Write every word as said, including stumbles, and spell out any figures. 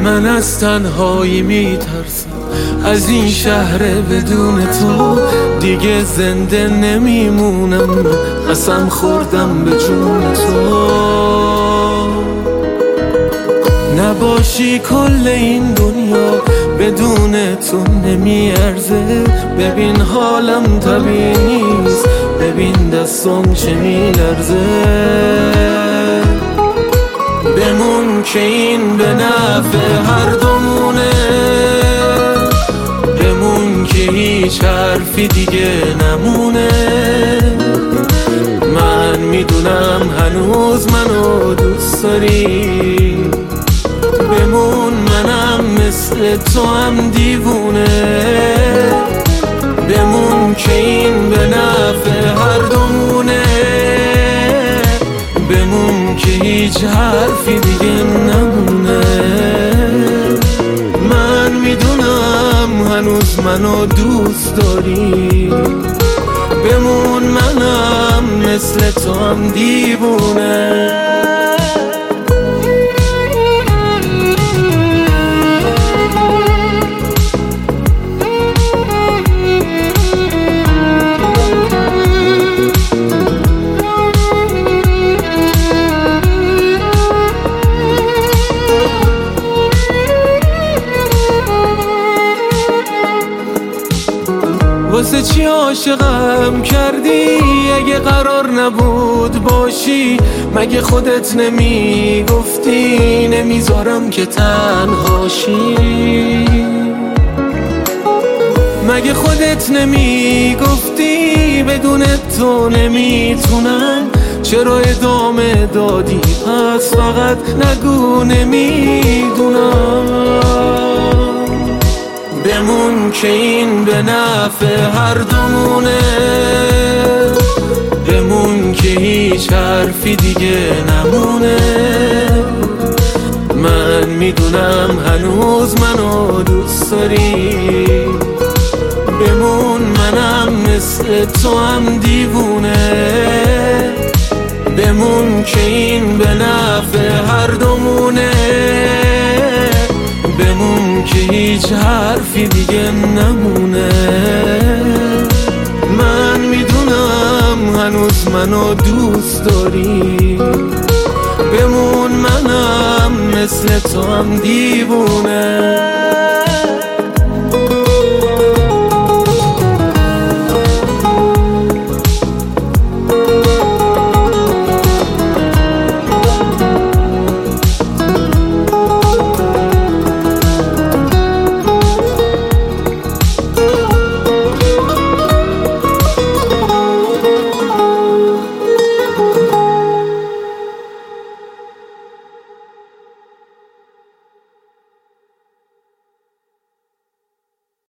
من از تنهایی میترسم، از این شهر بدون تو دیگه زنده نمیمونم. قسم خوردم به جون تو، نباشی کل این دنیا بدون تو نمیارزه. ببین حالم طبیعی نیست، ببین دستم چه میلرزه. بمون که این به نفع هر دومونه، بمون که هیچ حرفی دیگه نمونه. من میدونم هنوز منو دوست داری، بمون منم مثل تو هم دیوونه. بمون که این به نفع هر دومونه، بمون که هیچ حرفی دیگه نمونه. من میدونم هنوز منو دوست داری، بمون منم مثل تو هم دیوونه. واسه چی عاشقم کردی اگه قرار نبود باشی؟ مگه خودت نمی گفتی نمیذارم که تنهاشی؟ مگه خودت نمی گفتی بدون تو نمیتونم؟ چرا ادامه دادی؟ پس فقط نگو نمیدونم. بمون که این به نفع هر دومونه، بمون که هیچ حرفی دیگه نمونه. من میدونم هنوز منو دوست داری، بمون منم مثل تو هم دیوونه. بمون که این به نفع هر دومونه، بمون که هیچ حرفی دیگه نمونه. من میدونم هنوز منو دوست داری، بمون منم مثل تو هم دیوونه.